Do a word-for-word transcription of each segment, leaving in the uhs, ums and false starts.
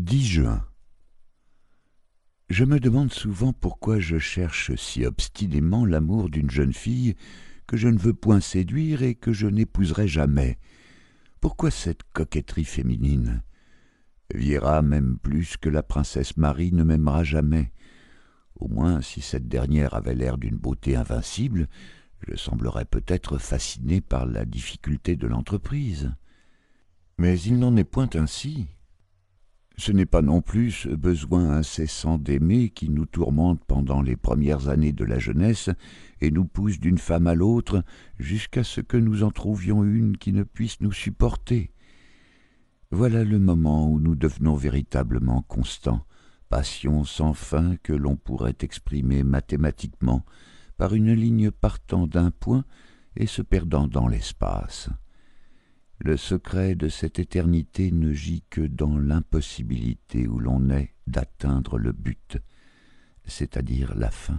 dix juin. Je me demande souvent pourquoi je cherche si obstinément l'amour d'une jeune fille que je ne veux point séduire et que je n'épouserai jamais. Pourquoi cette coquetterie féminine? Vieira m'aime plus que la princesse Marie ne m'aimera jamais. Au moins, si cette dernière avait l'air d'une beauté invincible, je semblerais peut-être fasciné par la difficulté de l'entreprise. Mais il n'en est point ainsi. Ce n'est pas non plus ce besoin incessant d'aimer qui nous tourmente pendant les premières années de la jeunesse et nous pousse d'une femme à l'autre jusqu'à ce que nous en trouvions une qui ne puisse nous supporter. Voilà le moment où nous devenons véritablement constants, passion sans fin que l'on pourrait exprimer mathématiquement par une ligne partant d'un point et se perdant dans l'espace. Le secret de cette éternité ne gît que dans l'impossibilité où l'on est d'atteindre le but, c'est-à-dire la fin.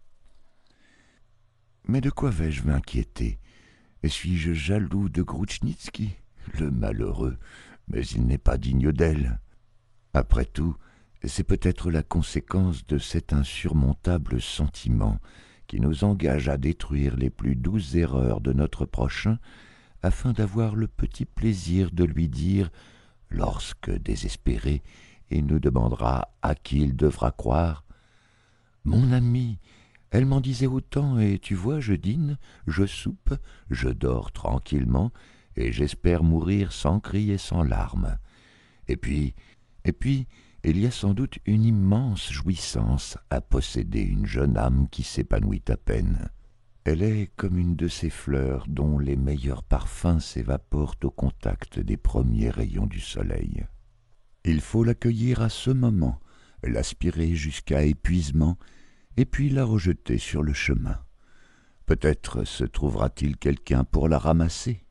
Mais de quoi vais-je m'inquiéter? Suis-je jaloux de Grushnitski? Le malheureux, mais il n'est pas digne d'elle. Après tout, c'est peut-être la conséquence de cet insurmontable sentiment qui nous engage à détruire les plus douces erreurs de notre prochain afin d'avoir le petit plaisir de lui dire, lorsque désespéré, il nous demandera à qui il devra croire. « Mon ami, elle m'en disait autant, et tu vois, je dîne, je soupe, je dors tranquillement, et j'espère mourir sans cri et sans larmes. Et puis, et puis, il y a sans doute une immense jouissance à posséder une jeune âme qui s'épanouit à peine. Elle est comme une de ces fleurs dont les meilleurs parfums s'évaporent au contact des premiers rayons du soleil. Il faut l'accueillir à ce moment, l'aspirer jusqu'à épuisement, et puis la rejeter sur le chemin. Peut-être se trouvera-t-il quelqu'un pour la ramasser.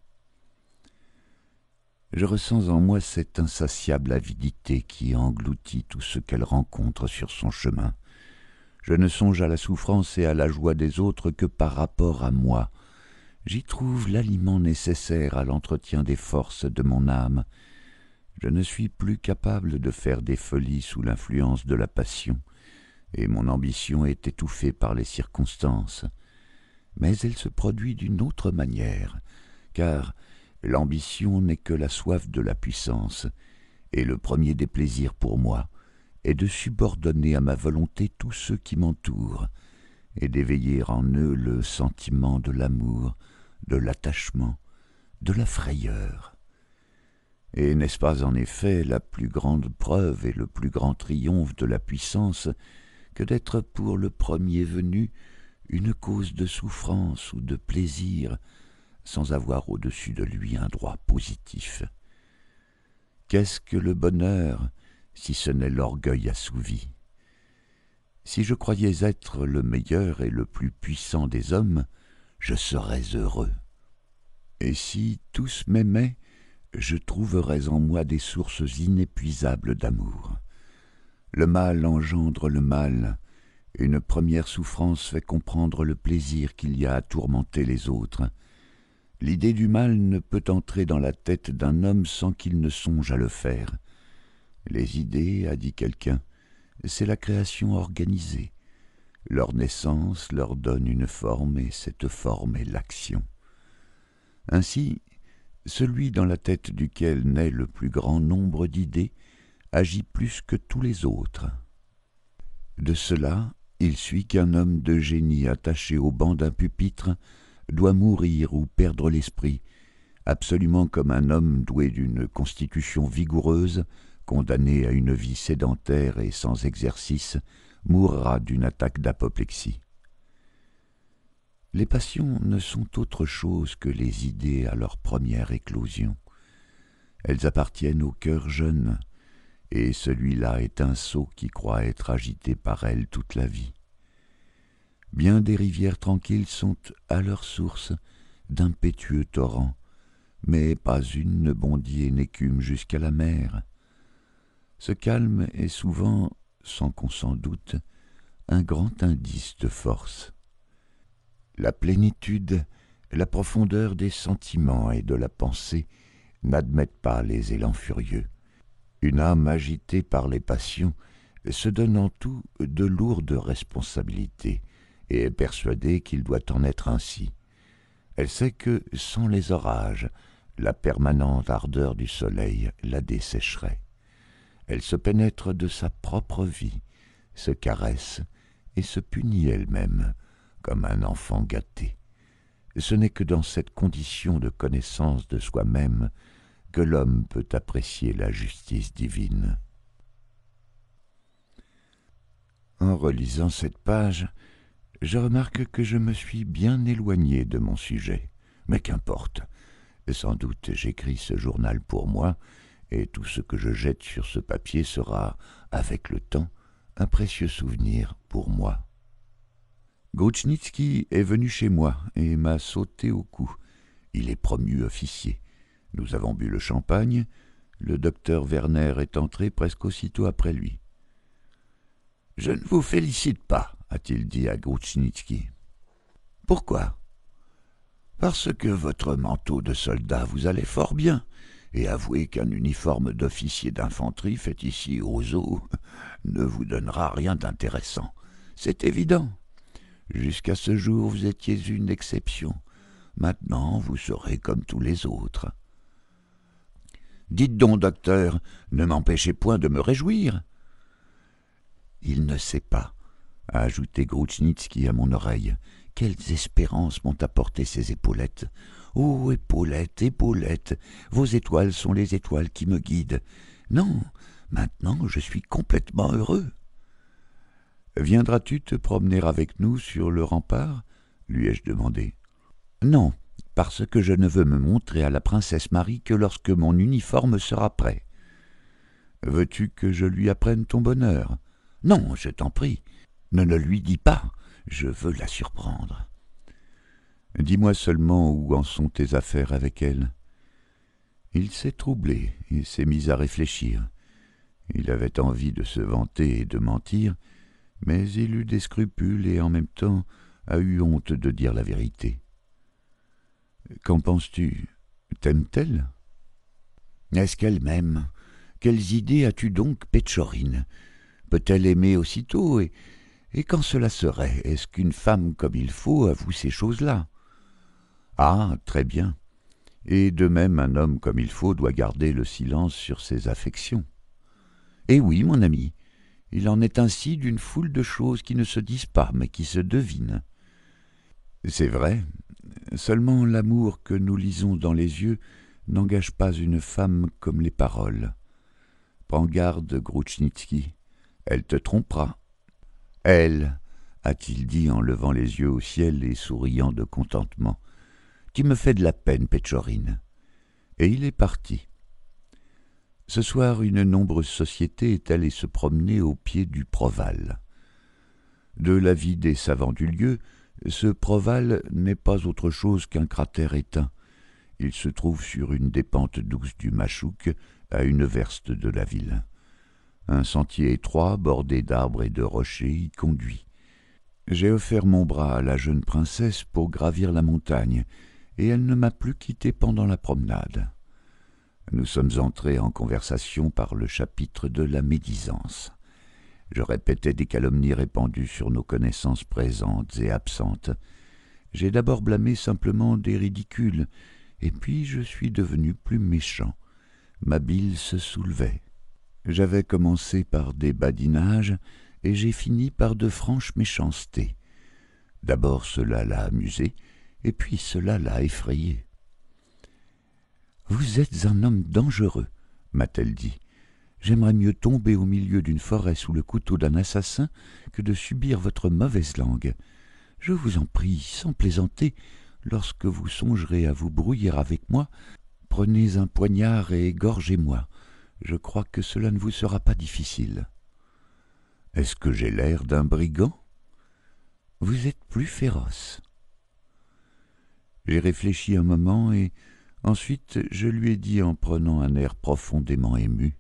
Je ressens en moi cette insatiable avidité qui engloutit tout ce qu'elle rencontre sur son chemin. Je ne songe à la souffrance et à la joie des autres que par rapport à moi. J'y trouve l'aliment nécessaire à l'entretien des forces de mon âme. Je ne suis plus capable de faire des folies sous l'influence de la passion, et mon ambition est étouffée par les circonstances. Mais elle se produit d'une autre manière, car l'ambition n'est que la soif de la puissance, et le premier des plaisirs pour moi est de subordonner à ma volonté tous ceux qui m'entourent, et d'éveiller en eux le sentiment de l'amour, de l'attachement, de la frayeur. Et n'est-ce pas en effet la plus grande preuve et le plus grand triomphe de la puissance que d'être pour le premier venu une cause de souffrance ou de plaisir, sans avoir au-dessus de lui un droit positif? Qu'est-ce que le bonheur, si ce n'est l'orgueil assouvi? Si je croyais être le meilleur et le plus puissant des hommes, je serais heureux. Et si tous m'aimaient, je trouverais en moi des sources inépuisables d'amour. Le mal engendre le mal. Une première souffrance fait comprendre le plaisir qu'il y a à tourmenter les autres. L'idée du mal ne peut entrer dans la tête d'un homme sans qu'il ne songe à le faire. Les idées, a dit quelqu'un, c'est la création organisée. Leur naissance leur donne une forme et cette forme est l'action. Ainsi, celui dans la tête duquel naît le plus grand nombre d'idées agit plus que tous les autres. De cela, il suit qu'un homme de génie attaché au banc d'un pupitre doit mourir ou perdre l'esprit, absolument comme un homme doué d'une constitution vigoureuse, condamné à une vie sédentaire et sans exercice, mourra d'une attaque d'apoplexie. Les passions ne sont autre chose que les idées à leur première éclosion. Elles appartiennent au cœur jeune, et celui-là est un sot qui croit être agité par elles toute la vie. Bien des rivières tranquilles sont, à leur source, d'impétueux torrents, mais pas une ne bondit et n'écume jusqu'à la mer. Ce calme est souvent, sans qu'on s'en doute, un grand indice de force. La plénitude, la profondeur des sentiments et de la pensée n'admettent pas les élans furieux. Une âme agitée par les passions se donne en tout de lourdes responsabilités et est persuadée qu'il doit en être ainsi. Elle sait que, sans les orages, la permanente ardeur du soleil la dessécherait. Elle se pénètre de sa propre vie, se caresse et se punit elle-même, comme un enfant gâté. Ce n'est que dans cette condition de connaissance de soi-même que l'homme peut apprécier la justice divine. En relisant cette page, je remarque que je me suis bien éloigné de mon sujet. Mais qu'importe, sans doute j'écris ce journal pour moi, et tout ce que je jette sur ce papier sera, avec le temps, un précieux souvenir pour moi. Grushnitsky est venu chez moi et m'a sauté au cou. Il est promu officier. Nous avons bu le champagne. Le docteur Werner est entré presque aussitôt après lui. « Je ne vous félicite pas, » a-t-il dit à Grushnitsky. « Pourquoi ? » « Parce que votre manteau de soldat vous allait fort bien, et avouez qu'un uniforme d'officier d'infanterie fait ici aux eaux ne vous donnera rien d'intéressant. C'est évident. Jusqu'à ce jour, vous étiez une exception. Maintenant, vous serez comme tous les autres. »« Dites donc, docteur, ne m'empêchez point de me réjouir. »« Il ne sait pas, » a ajouté Grushnitsky à mon oreille. « Quelles espérances m'ont apporté ces épaulettes. Oh, épaulettes, épaulettes, vos étoiles sont les étoiles qui me guident. Non, maintenant je suis complètement heureux. »« Viendras-tu te promener avec nous sur le rempart ?» lui ai-je demandé. « Non, parce que je ne veux me montrer à la princesse Marie que lorsque mon uniforme sera prêt. »« Veux-tu que je lui apprenne ton bonheur ?»« Non, je t'en prie, ne le lui dis pas. Je veux la surprendre. »« Dis-moi seulement où en sont tes affaires avec elle. » Il s'est troublé et s'est mis à réfléchir. Il avait envie de se vanter et de mentir, mais il eut des scrupules et en même temps a eu honte de dire la vérité. « Qu'en penses-tu? T'aime-t-elle ?»« Est-ce qu'elle m'aime? Quelles idées as-tu donc, Pétchorine? Peut-elle aimer aussitôt et... Et quand cela serait, est-ce qu'une femme comme il faut avoue ces choses-là? Ah, très bien. Et de même, un homme comme il faut doit garder le silence sur ses affections. Eh oui, mon ami, il en est ainsi d'une foule de choses qui ne se disent pas, mais qui se devinent. C'est vrai, seulement l'amour que nous lisons dans les yeux n'engage pas une femme comme les paroles. Prends garde, Grushnitsky, elle te trompera. « Elle, » a-t-il dit en levant les yeux au ciel et souriant de contentement, « tu me fais de la peine, Pétchorine. » Et il est parti. Ce soir, une nombreuse société est allée se promener au pied du Proval. De l'avis des savants du lieu, ce Proval n'est pas autre chose qu'un cratère éteint. Il se trouve sur une des pentes douces du Machouk, à une verste de la ville. Un sentier étroit, bordé d'arbres et de rochers, y conduit. J'ai offert mon bras à la jeune princesse pour gravir la montagne, et elle ne m'a plus quitté pendant la promenade. Nous sommes entrés en conversation par le chapitre de la médisance. Je répétais des calomnies répandues sur nos connaissances présentes et absentes. J'ai d'abord blâmé simplement des ridicules, et puis je suis devenu plus méchant. Ma bile se soulevait. J'avais commencé par des badinages et j'ai fini par de franches méchancetés. D'abord cela l'a amusé, et puis cela l'a effrayé. « Vous êtes un homme dangereux, » m'a-t-elle dit. « J'aimerais mieux tomber au milieu d'une forêt sous le couteau d'un assassin que de subir votre mauvaise langue. Je vous en prie, sans plaisanter, lorsque vous songerez à vous brouiller avec moi, prenez un poignard et égorgez-moi. Je crois que cela ne vous sera pas difficile. »« Est-ce que j'ai l'air d'un brigand ? » ?»« Vous êtes plus féroce. » J'ai réfléchi un moment et ensuite je lui ai dit en prenant un air profondément ému.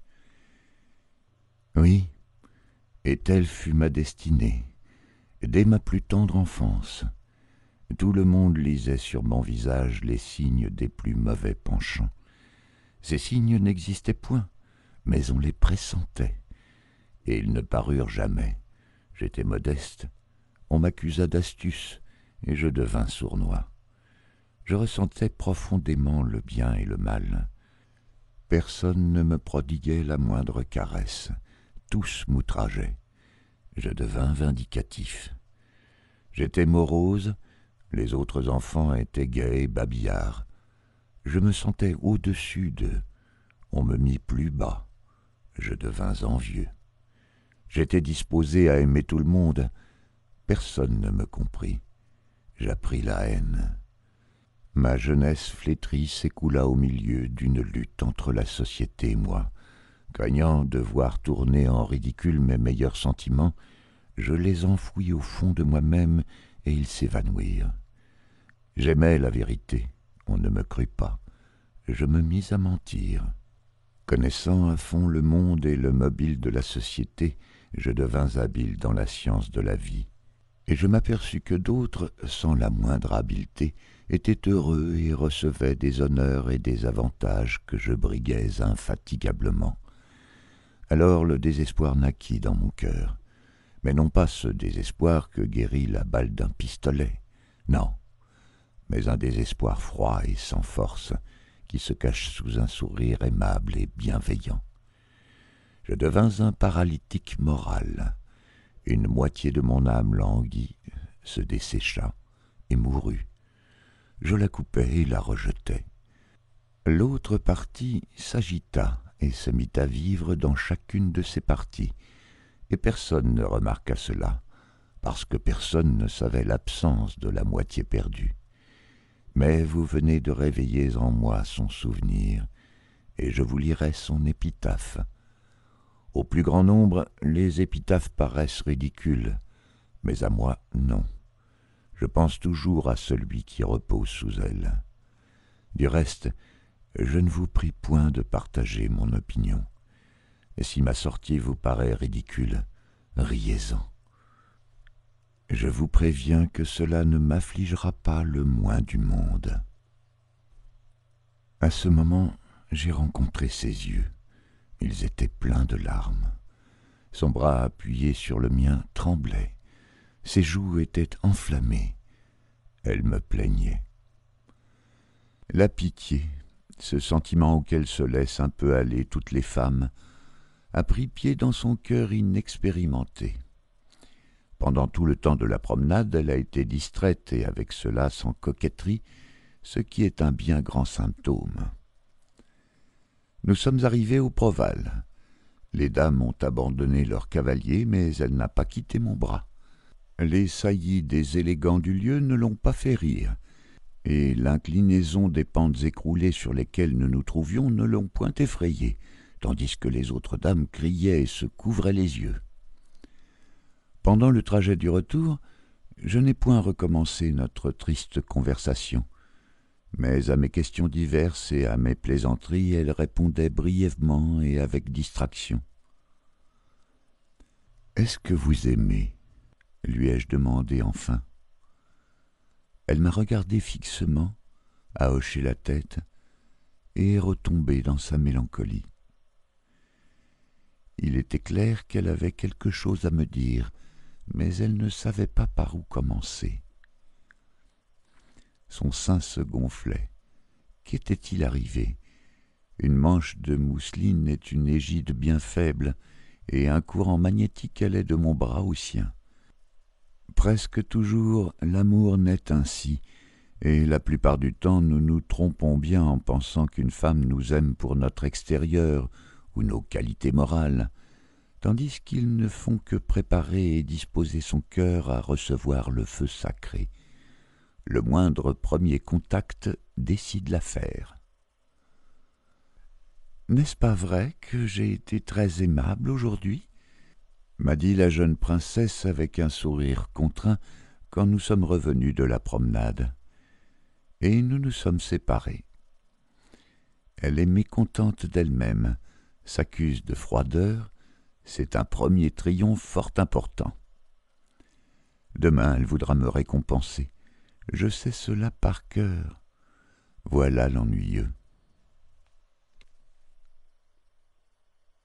« Oui, et telle fut ma destinée, dès ma plus tendre enfance. Tout le monde lisait sur mon visage les signes des plus mauvais penchants. Ces signes n'existaient point. mais on les pressentait, et ils ne parurent jamais. J'étais modeste, on m'accusa d'astuce, et je devins sournois. Je ressentais profondément le bien et le mal. Personne ne me prodiguait la moindre caresse, tous m'outrageaient. Je devins vindicatif. J'étais morose, les autres enfants étaient gais et babillards. Je me sentais au-dessus d'eux, on me mit plus bas, je devins envieux. J'étais disposé à aimer tout le monde, personne ne me comprit, j'appris la haine. Ma jeunesse flétrie s'écoula au milieu d'une lutte entre la société et moi. Craignant de voir tourner en ridicule mes meilleurs sentiments, je les enfouis au fond de moi-même et ils s'évanouirent. J'aimais la vérité, on ne me crut pas. Je me mis à mentir. Connaissant à fond le monde et le mobile de la société, je devins habile dans la science de la vie. Et je m'aperçus que d'autres, sans la moindre habileté, étaient heureux et recevaient des honneurs et des avantages que je briguais infatigablement. Alors le désespoir naquit dans mon cœur, mais non pas ce désespoir que guérit la balle d'un pistolet, non, mais un désespoir froid et sans force, qui se cache sous un sourire aimable et bienveillant. Je devins un paralytique moral. Une moitié de mon âme languit, se dessécha et mourut. Je la coupai et la rejetai. L'autre partie s'agita et se mit à vivre dans chacune de ses parties, et personne ne remarqua cela, parce que personne ne savait l'absence de la moitié perdue. Mais vous venez de réveiller en moi son souvenir, et je vous lirai son épitaphe. Au plus grand nombre, les épitaphes paraissent ridicules, mais à moi, non. Je pense toujours à celui qui repose sous elle. Du reste, je ne vous prie point de partager mon opinion. Et si ma sortie vous paraît ridicule, riez-en. Je vous préviens que cela ne m'affligera pas le moins du monde. À ce moment, j'ai rencontré ses yeux. Ils étaient pleins de larmes. Son bras appuyé sur le mien tremblait. Ses joues étaient enflammées. Elle me plaignait. La pitié, ce sentiment auquel se laissent un peu aller toutes les femmes, a pris pied dans son cœur inexpérimenté. Pendant tout le temps de la promenade, elle a été distraite et avec cela sans coquetterie, ce qui est un bien grand symptôme. Nous sommes arrivés au Proval. Les dames ont abandonné leur cavalier, mais elle n'a pas quitté mon bras. Les saillies des élégants du lieu ne l'ont pas fait rire, et l'inclinaison des pentes écroulées sur lesquelles nous nous trouvions ne l'ont point effrayée, tandis que les autres dames criaient et se couvraient les yeux. Pendant le trajet du retour, je n'ai point recommencé notre triste conversation, mais à mes questions diverses et à mes plaisanteries, elle répondait brièvement et avec distraction. « Est-ce que vous aimez ?» lui ai-je demandé enfin. Elle m'a regardé fixement, a hoché la tête et est retombée dans sa mélancolie. Il était clair qu'elle avait quelque chose à me dire, mais elle ne savait pas par où commencer. Son sein se gonflait. Qu'était-il arrivé? Une manche de mousseline est une égide bien faible, et un courant magnétique allait de mon bras au sien. Presque toujours l'amour naît ainsi, et la plupart du temps nous nous trompons bien en pensant qu'une femme nous aime pour notre extérieur ou nos qualités morales, tandis qu'ils ne font que préparer et disposer son cœur à recevoir le feu sacré. Le moindre premier contact décide l'affaire. « N'est-ce pas vrai que j'ai été très aimable aujourd'hui ?» m'a dit la jeune princesse avec un sourire contraint quand nous sommes revenus de la promenade. Et nous nous sommes séparés. Elle est mécontente d'elle-même, s'accuse de froideur, c'est un premier triomphe fort important. Demain, elle voudra me récompenser. Je sais cela par cœur. Voilà l'ennuyeux.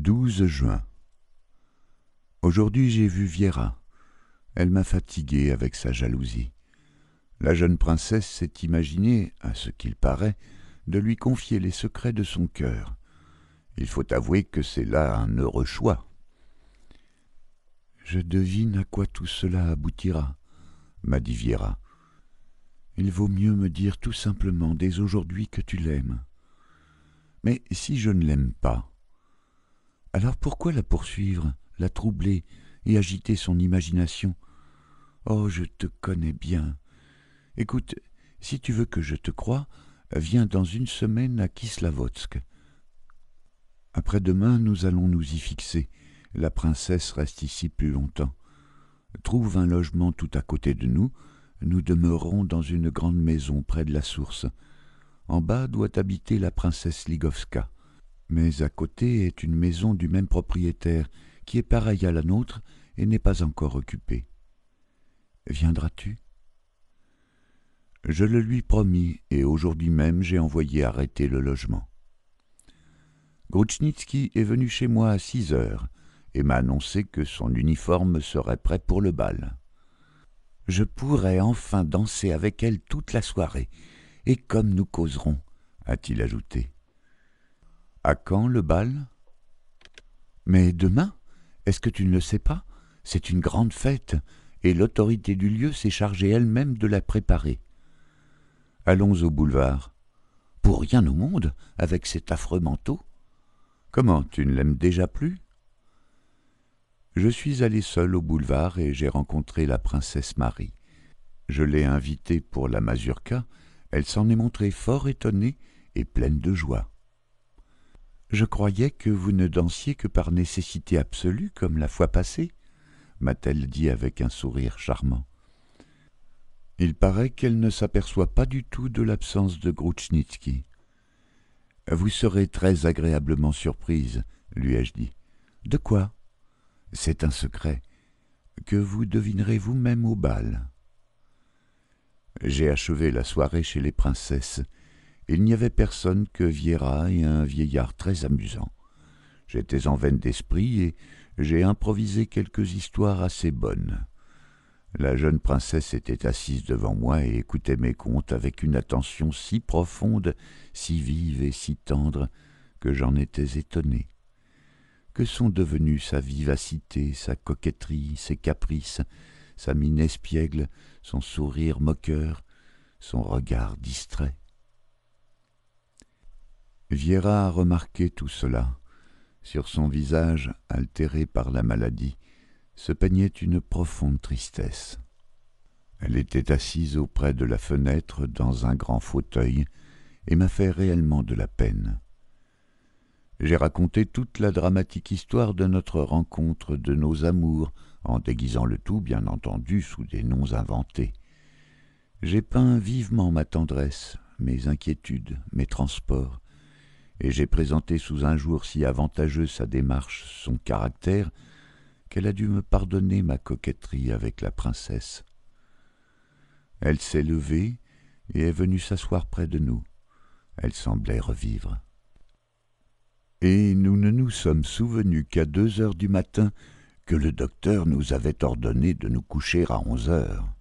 douze juin. Aujourd'hui j'ai vu Viera. Elle m'a fatigué avec sa jalousie. La jeune princesse s'est imaginé, à ce qu'il paraît, de lui confier les secrets de son cœur. Il faut avouer que c'est là un heureux choix. Je devine à quoi tout cela aboutira, m'a dit Viera. Il vaut mieux me dire tout simplement dès aujourd'hui que tu l'aimes. Mais si je ne l'aime pas, alors pourquoi la poursuivre, la troubler et agiter son imagination? Oh, je te connais bien. Écoute, si tu veux que je te croie, viens dans une semaine à Kislovodsk. Après-demain, nous allons nous y fixer. La princesse reste ici plus longtemps. Trouve un logement tout à côté de nous. Nous demeurons dans une grande maison près de la source. En bas doit habiter la princesse Ligovska. Mais à côté est une maison du même propriétaire, qui est pareille à la nôtre et n'est pas encore occupée. Viendras-tu ? Je le lui promis, et aujourd'hui même j'ai envoyé arrêter le logement. Grutchnitsky est venu chez moi à six heures et m'a annoncé que son uniforme serait prêt pour le bal. Je pourrai enfin danser avec elle toute la soirée, et comme nous causerons, a-t-il ajouté. À quand le bal ? Mais demain ? Est-ce que tu ne le sais pas ? C'est une grande fête, et l'autorité du lieu s'est chargée elle-même de la préparer. Allons au boulevard. Pour rien au monde, avec cet affreux manteau. Comment, tu ne l'aimes déjà plus ? Je suis allé seul au boulevard et j'ai rencontré la princesse Marie. Je l'ai invitée pour la mazurka, elle s'en est montrée fort étonnée et pleine de joie. Je croyais que vous ne dansiez que par nécessité absolue, comme la fois passée, m'a-t-elle dit avec un sourire charmant. Il paraît qu'elle ne s'aperçoit pas du tout de l'absence de Grutchnitsky. Vous serez très agréablement surprise, lui ai-je dit. De quoi ? C'est un secret, que vous devinerez vous-même au bal. J'ai achevé la soirée chez les princesses. Il n'y avait personne que Viera et un vieillard très amusant. J'étais en veine d'esprit et j'ai improvisé quelques histoires assez bonnes. La jeune princesse était assise devant moi et écoutait mes contes avec une attention si profonde, si vive et si tendre, que j'en étais étonné. Que sont devenus sa vivacité, sa coquetterie, ses caprices, sa mine espiègle, son sourire moqueur, son regard distrait? Viera a remarqué tout cela. Sur son visage, altéré par la maladie, se peignait une profonde tristesse. Elle était assise auprès de la fenêtre dans un grand fauteuil et m'a fait réellement de la peine. J'ai raconté toute la dramatique histoire de notre rencontre, de nos amours, en déguisant le tout, bien entendu, sous des noms inventés. J'ai peint vivement ma tendresse, mes inquiétudes, mes transports, et j'ai présenté sous un jour si avantageux sa démarche, son caractère, qu'elle a dû me pardonner ma coquetterie avec la princesse. Elle s'est levée et est venue s'asseoir près de nous. Elle semblait revivre. Et nous ne nous sommes souvenus qu'à deux heures du matin que le docteur nous avait ordonné de nous coucher à onze heures.